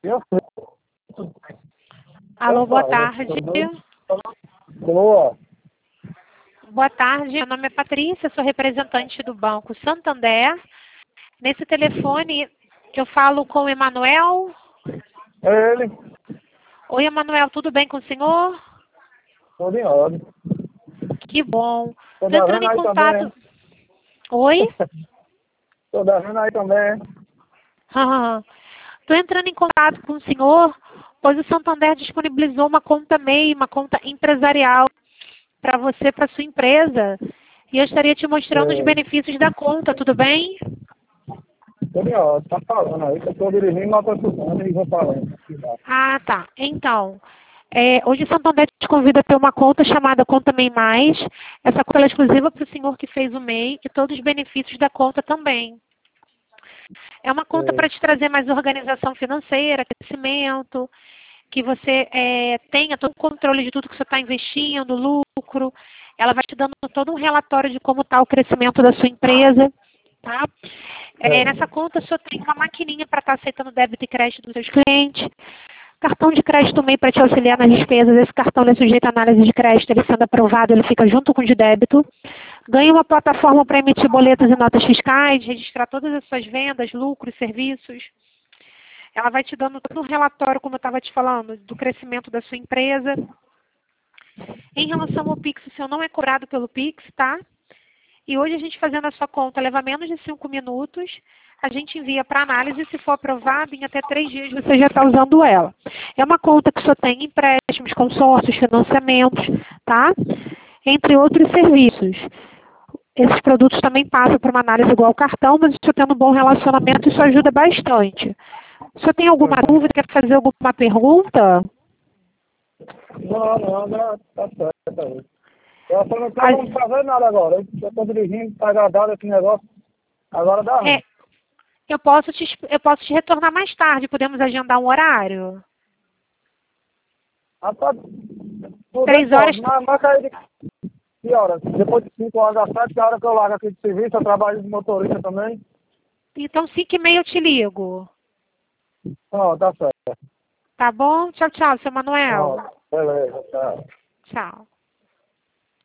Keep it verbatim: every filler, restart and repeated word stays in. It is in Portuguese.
Eu sei. Alô, boa tarde. Boa. Boa tarde, meu nome é Patrícia, sou representante do Banco Santander. Nesse telefone eu falo com o Emanuel. É ele. Oi, Emanuel, tudo bem com o senhor? Tudo em ordem. Que bom. Tô Estou entrando devendo em aí contato... também. Oi? Tô devendo aí também. Estou entrando em contato com o senhor, pois o Santander disponibilizou uma conta M E I, uma conta empresarial, para você, para sua empresa. E eu estaria te mostrando os É, benefícios da conta, tudo bem? tudo em ordem. Tá falando aí que eu tô dirigindo, mas tô escutando e vou falando. Ah, tá. Então, é, hoje o Santander te convida a ter uma conta chamada Conta M E I Mais. Essa conta é exclusiva para o senhor que fez o M E I e todos os benefícios da conta também. É uma conta É, para te trazer mais organização financeira, crescimento, que você é, tenha todo o controle de tudo que você está investindo, lucro. Ela vai te dando todo um relatório de como está o crescimento da sua empresa. Tá? É, nessa é, conta só tem uma maquininha para estar aceitando débito e crédito dos seus clientes. Cartão de crédito M E I para te auxiliar nas despesas. Esse cartão é sujeito à análise de crédito, ele sendo aprovado, ele fica junto com o de débito. Ganha uma plataforma para emitir boletos e notas fiscais, registrar todas as suas vendas, lucros, serviços. Ela vai te dando todo um relatório, como eu estava te falando, do crescimento da sua empresa. Em relação ao Pix, o seu não é cobrado pelo Pix, tá? E hoje a gente fazendo a sua conta leva menos de cinco minutos. A gente envia para análise e se for aprovado, em até três dias você já está usando ela. É uma conta que só tem empréstimos, consórcios, financiamentos, tá? Entre outros serviços. Esses produtos também passam por uma análise igual ao cartão, mas se eu tendo um bom relacionamento, isso ajuda bastante. O senhor tem alguma uhum. dúvida, quer fazer alguma pergunta? Não, não, não, tá certo aí. Eu só não As- quero fazer nada agora. Eu tô dirigindo, tá agradado esse negócio. Agora dá é, ruim. eu, posso te, eu posso te retornar mais tarde, podemos agendar um horário? Ah, tá. Tudo bem, Três horas, pode. Mas marca aí de que horas? Depois de cinco horas da tarde, que é a hora que eu largo aqui de serviço, eu trabalho de motorista também. então cinco e meia eu te ligo. Ó, tá certo. Tá bom? Tchau, tchau, seu Ó, Manuel. beleza, tá. Tchau.